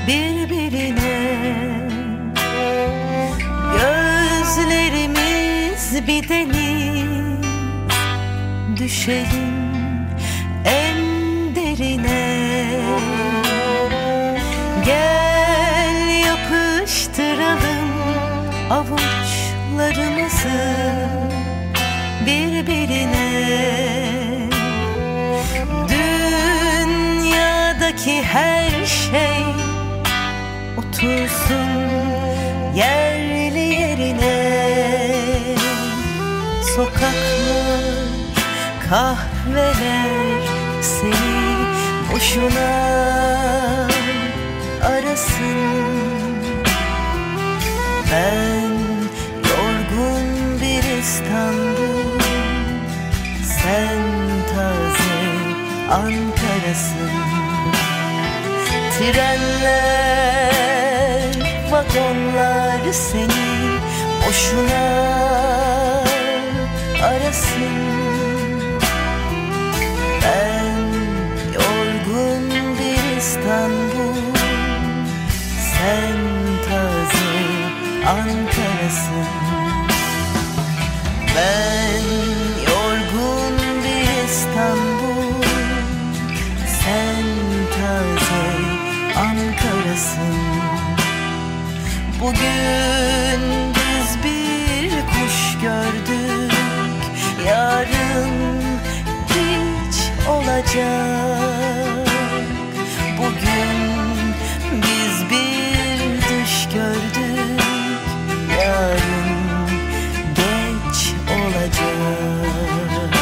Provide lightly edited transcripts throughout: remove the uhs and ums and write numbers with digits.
birbirine. Gözlerimiz bir deniz, düşelim en derine. Gel yapıştıralım avuçlarımızı birbirine. Dünyadaki her şey otursun yerli yerine. Sokaklar, kahveler seni boşuna arasın. Ben yorgun bir İstanbul, sen taze Ankara'sın. Trenler, vagonlar seni boşuna arasın. Ben yorgun bir İstanbul, sen taze Ankara'sın. Ben yorgun bir İstanbul, sen taze Ankara'sın. Bugün biz bir kuş gördük, yarın hiç olacak. Bugün biz bir düş gördük, yarın geç olacak.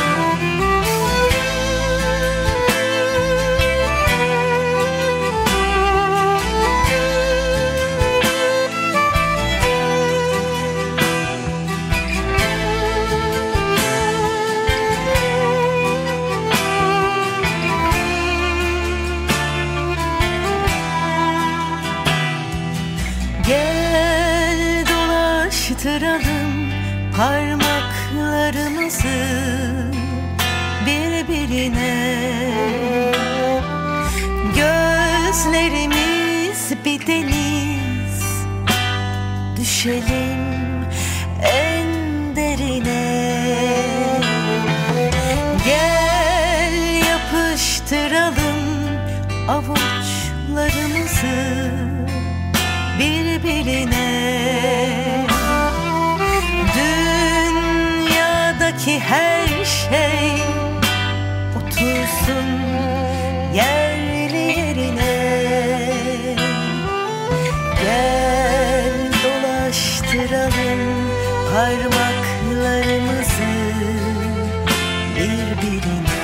Gel dolaştıralım parmaklarımızı birbirine. Gözlerimiz bir deniz, düşelim en derine. Gel yapıştıralım avuçlarımızı birbirine. Dünyadaki her şey otursun yerli yerine. Gel dolaştıralım parmaklarımızı birbirine.